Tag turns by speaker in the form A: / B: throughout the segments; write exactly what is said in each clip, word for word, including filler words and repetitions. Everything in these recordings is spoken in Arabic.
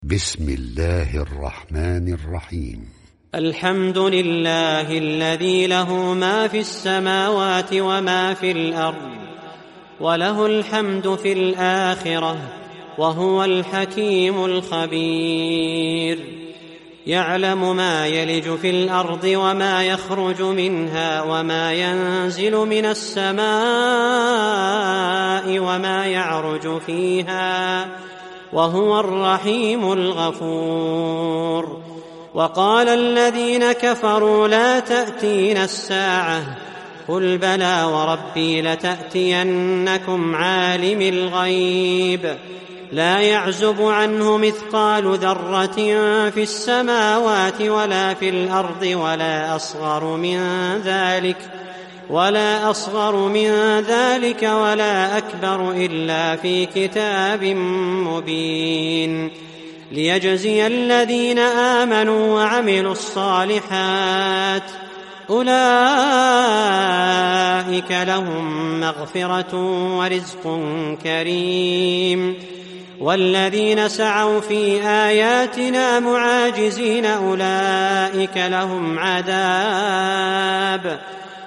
A: بسم الله الرحمن الرحيم.
B: الحمد لله الذي له ما في السماوات وما في الأرض، وله الحمد في الآخرة، وهو الحكيم الخبير. يعلم ما يلج في الأرض وما يخرج منها، وما ينزل من السماء وما يعرج فيها، وهو الرحيم الغفور. وقال الذين كفروا لا تأتينا الساعة، قل بلى وربي لتأتينكم عالم الغيب لا يعزب عنه مثقال ذرة في السماوات ولا في الأرض، ولا أصغر من ذلك ولا أصغر من ذلك ولا أكبر إلا في كتاب مبين، ليجزي الذين آمنوا وعملوا الصالحات أولئك لهم مغفرة ورزق كريم. والذين سعوا في آياتنا معاجزين أولئك لهم عذاب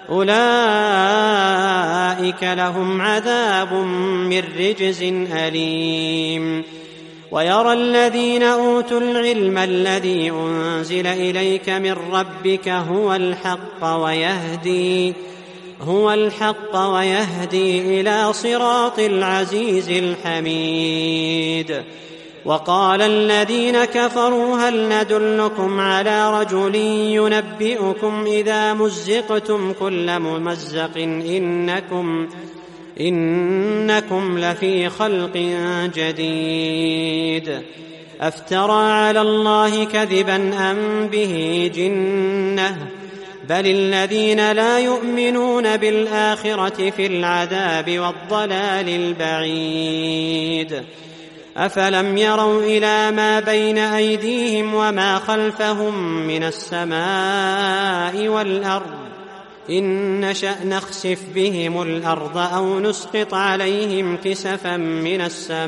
B: أولئك لهم عذاب من رجز أليم. ويرى الذين أوتوا العلم الذي أنزل إليك من ربك هو الحق ويهدي هو الحق ويهدي إلى صراط العزيز الحميد. وقال الذين كفروا هل ندلكم على رجل ينبئكم إذا مزقتم كل ممزق إنكم إنكم لفي خلق جديد. أفترى على الله كذبا أم به جنة؟ بل الذين لا يؤمنون بالآخرة في العذاب والضلال البعيد. أفلم يروا إلى ما بين أيديهم وما خلفهم من السماء والأرض إن نشأ نخسف بهم الأرض أو نسقط عليهم كسفا من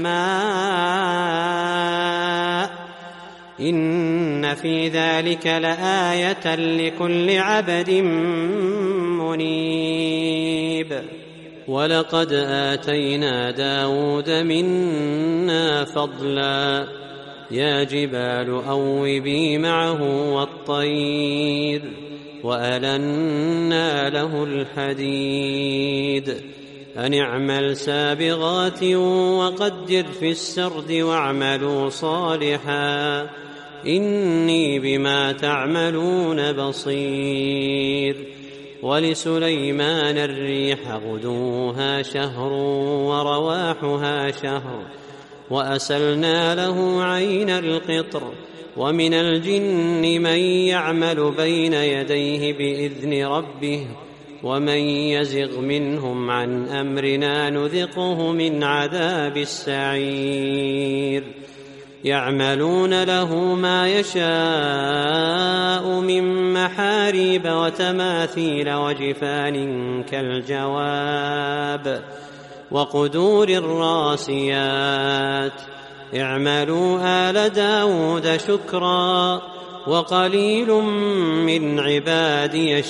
B: السماء إن في ذلك لآية لكل عبد منيب. ولقد آتينا داود منا فضلا يا جبال أوبي معه والطير وألنا له الحديد أن اعمل سابغات وقدر في السرد واعملوا صالحا إني بما تعملون بصير. ولسليمان الريح غدوها شهر ورواحها شهر وأسلنا له عين القطر. ومن الجن من يعمل بين يديه بإذن ربه ومن يزغ منهم عن أمرنا نذقه من عذاب السعير. يعملون له ما يشاء من محاريب وتماثيل وجفان كالجواب وقدور الراسيات. اعملوا آل داود شكرا وقليل من عبادي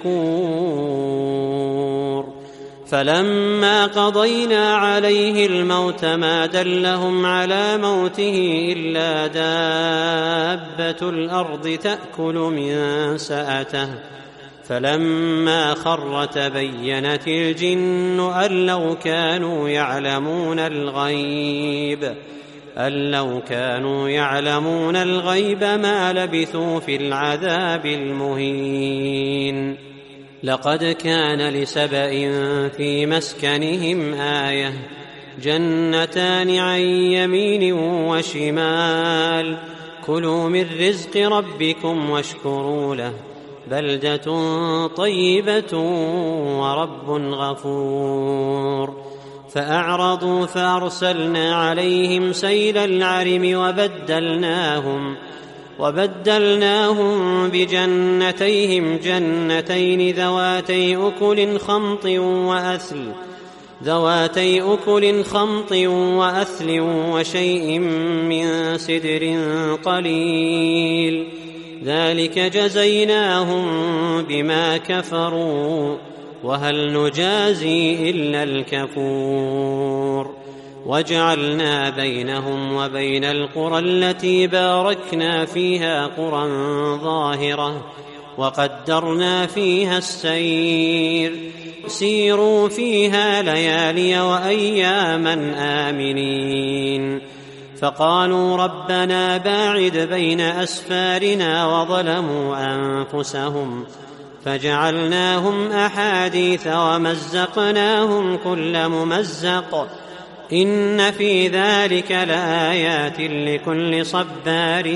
B: الشكور. فلما قضينا عليه الموت ما دلهم على موته إلا دابة الأرض تأكل من سأته. فلما خر تبينت الجن أن لو كانوا يعلمون الغيب أن لو كانوا يعلمون الغيب ما لبثوا في العذاب المهين. لقد كان لسبإ في مسكنهم آية جنتان عن يمين وشمال كلوا من رزق ربكم واشكروا له بلدة طيبة ورب غفور. فأعرضوا فأرسلنا عليهم سيل العرم وبدلناهم وبدلناهم بجنتيهم جنتين ذواتي أكل خمط وأثل ذواتي أكل خمط وأثل وشيء من سدر قليل ذلك جزيناهم بما كفروا وهل نجازي إلا الكفور وجعلنا بينهم وبين القرى التي باركنا فيها قرى ظاهرة وقدرنا فيها السير سيروا فيها ليالي وأياما آمنين فقالوا ربنا باعد بين أسفارنا وظلموا أنفسهم فجعلناهم أحاديث ومزقناهم كل ممزق إن في ذلك لآيات لكل صبار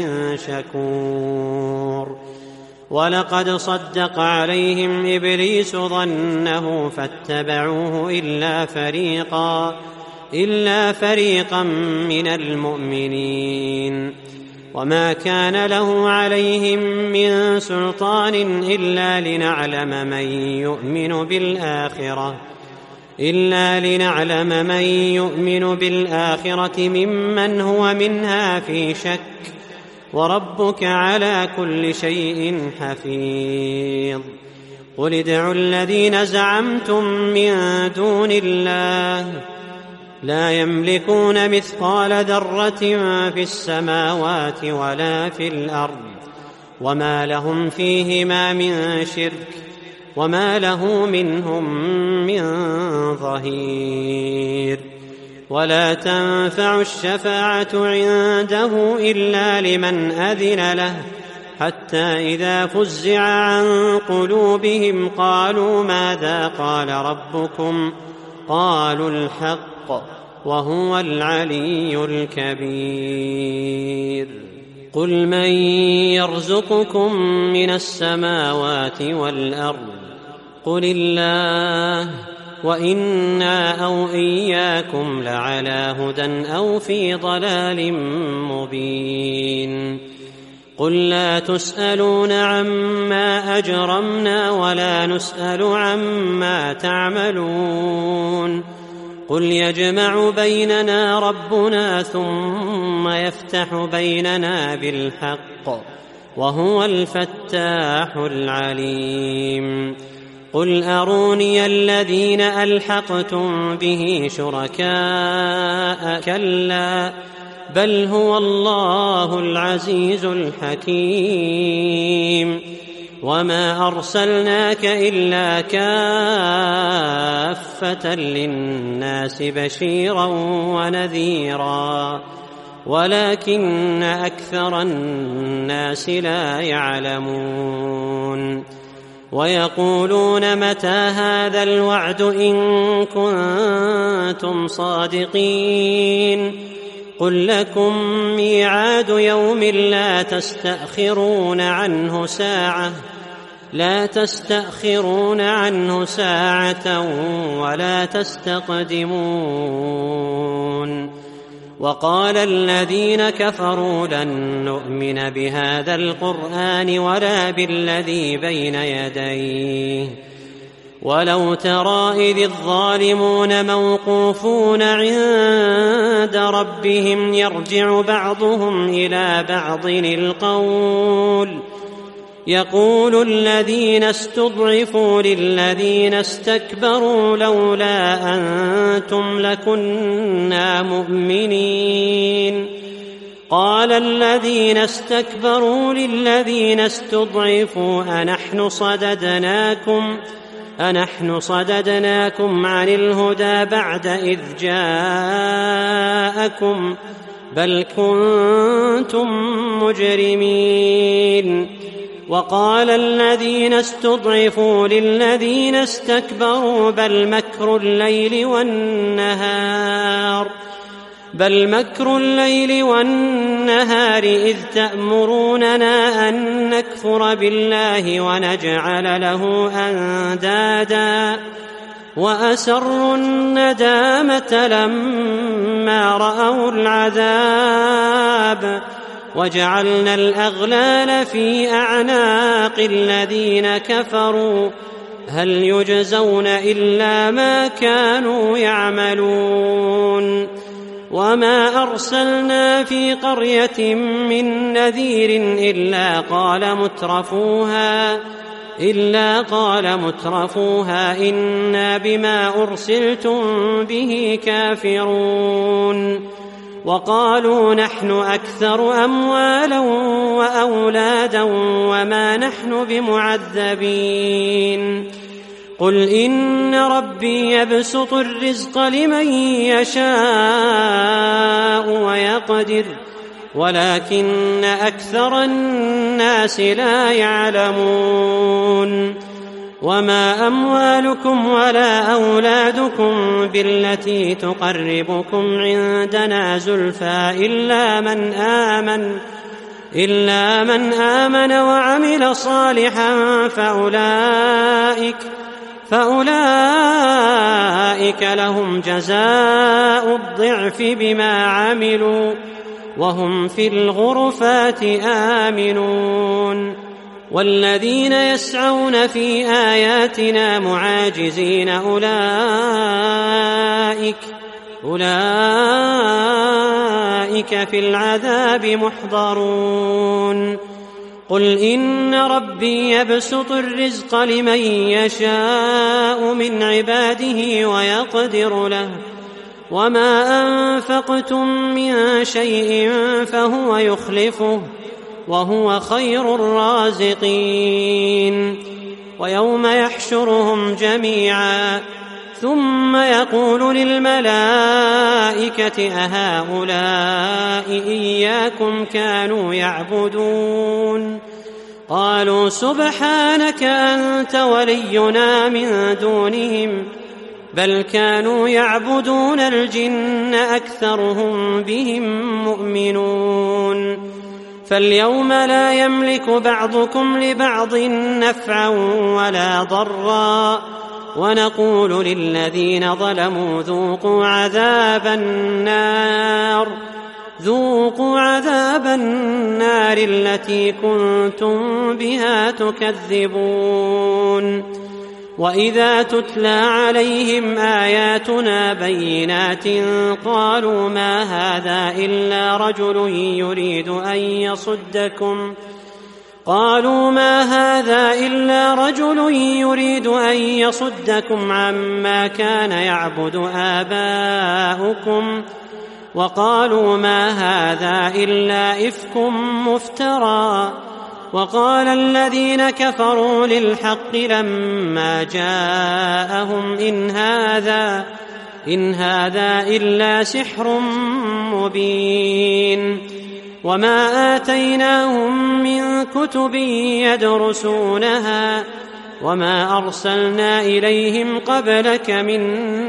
B: شكور ولقد صدق عليهم إبليس ظنه فاتبعوه إلا فريقا إلا فريقا من المؤمنين وما كان له عليهم من سلطان إلا لنعلم من يؤمن بالآخرة إلا لنعلم من يؤمن بالآخرة ممن هو منها في شك وربك على كل شيء حفيظ قل ادعوا الذين زعمتم من دون الله لا يملكون مثقال ذرة في السماوات ولا في الأرض وما لهم فيهما من شرك وما له منهم من ظهير ولا تنفع الشفاعة عنده إلا لمن أذن له حتى إذا فزع عن قلوبهم قالوا ماذا قال ربكم قالوا الحق وهو العلي الكبير قل من يرزقكم من السماوات والأرض قل الله وإنا أو إياكم لعلى هدى أو في ضلال مبين قل لا تسألون عما أجرمنا ولا نسأل عما تعملون قل يجمع بيننا ربنا ثم يفتح بيننا بالحق وهو الفتاح العليم قل أروني الذين ألحقتم به شركاء كلا بل هو الله العزيز الحكيم وما أرسلناك إلا كافة للناس بشيرا ونذيرا ولكن أكثر الناس لا يعلمون ويقولون متى هذا الوعد إن كنتم صادقين قل لكم ميعاد يوم لا تستأخرون عنه ساعة لا تستأخرون عنه ساعة ولا تستقدمون وقال الذين كفروا لن نؤمن بهذا القرآن ولا بالذي بين يديه ولو ترى إذ الظالمون موقوفون عند ربهم يرجع بعضهم إلى بعض القول يقول الذين استضعفوا للذين استكبروا لولا أنتم لكنا مؤمنين قال الذين استكبروا للذين استضعفوا أنحن صددناكم أنحن صددناكم عن الهدى بعد إذ جاءكم بل كنتم مجرمين وقال الذين استضعفوا للذين استكبروا بل مكر الليل والنهار بل مكر الليل والنهار إذ تأمروننا أن نكفر بالله ونجعل له أندادا وأسروا الندامة لما رأوا العذاب وجعلنا الأغلال في أعناق الذين كفروا هل يجزون إلا ما كانوا يعملون وما أرسلنا في قرية من نذير إلا قال مترفوها إلا قال مترفوها إنا بما أرسلتم به كافرون وقالوا نحن أكثر أموالا وأولادا وما نحن بمعذبين قل إن ربي يبسط الرزق لمن يشاء ويقدر ولكن أكثر الناس لا يعلمون وما أموالكم ولا أولادكم بالتي تقربكم عندنا زلفى إلا من آمن إلا من آمن وعمل صالحا فأولئك فأولئك لهم جزاء الضعف بما عملوا وهم في الغرفات آمنون والذين يسعون في آياتنا معاجزين أولئك أولئك في العذاب محضرون قل إن ربي يبسط الرزق لمن يشاء من عباده ويقدر له وما أنفقتم من شيء فهو يخلفه وهو خير الرازقين ويوم يحشرهم جميعا ثم يقول للملائكة أهؤلاء إياكم كانوا يعبدون قالوا سبحانك أنت ولينا من دونهم بل كانوا يعبدون الجن أكثرهم بهم مؤمنون فاليوم لا يملك بعضكم لبعض نفعا ولا ضرا ونقول للذين ظلموا ذوقوا عذاب النار ذوقوا عذاب النار التي كنتم بها تكذبون وإذا تتلى عليهم آياتنا بينات قالوا ما هذا إلا رجل يريد أن يصدكم قالوا ما هذا إلا رجل يريد أن يصدكم عما كان يعبد آباؤكم وقالوا ما هذا إلا إفك مفترى وقال الذين كفروا للحق لما جاءهم إن هذا إن هذا إلا سحر مبين وما آتيناهم من كتب يدرسونها وما أرسلنا إليهم قبلك من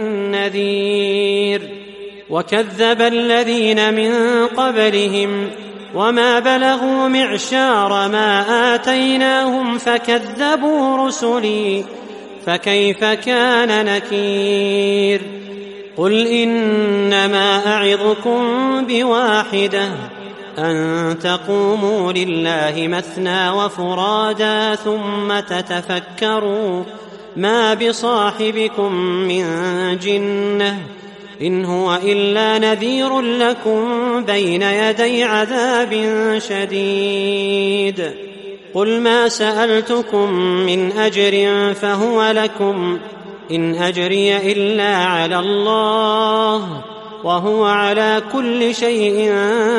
B: نذير وكذب الذين من قبلهم وما بلغوا معشار ما آتيناهم فكذبوا رسلي فكيف كان نكير قل إنما أعظكم بواحدة أن تقوموا لله مثنى وفرادا ثم تتفكروا ما بصاحبكم من جنة إن هو إلا نذير لكم بين يدي عذاب شديد قل ما سألتكم من أجر فهو لكم إن أجري إلا على الله وهو على كل شيء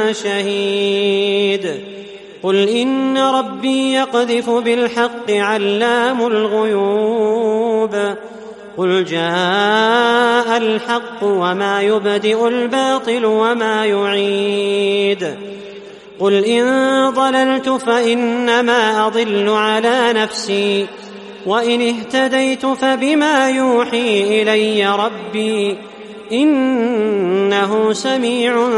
B: شهيد قل إن ربي يقذف بالحق علام الغيوب قل جاء الحق وما يبدئ الباطل وما يعيد قل إن ضللت فإنما أضل على نفسي وإن اهتديت فبما يوحي إلي ربي إنه سميع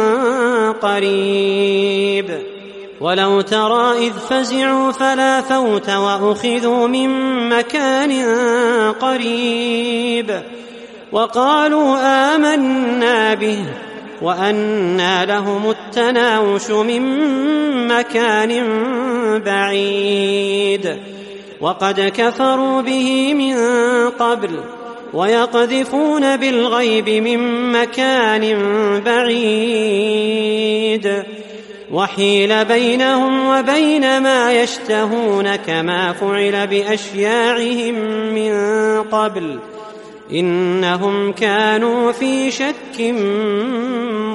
B: قريب ولو ترى إذ فزعوا فلا فوت وأخذوا من مكان قريب وقالوا آمنا به وأنى لهم التناوش من مكان بعيد وقد كفروا به من قبل ويقذفون بالغيب من مكان بعيد وحيل بينهم وبين ما يشتهون كما فعل بأشياعهم من قبل إنهم كانوا في شك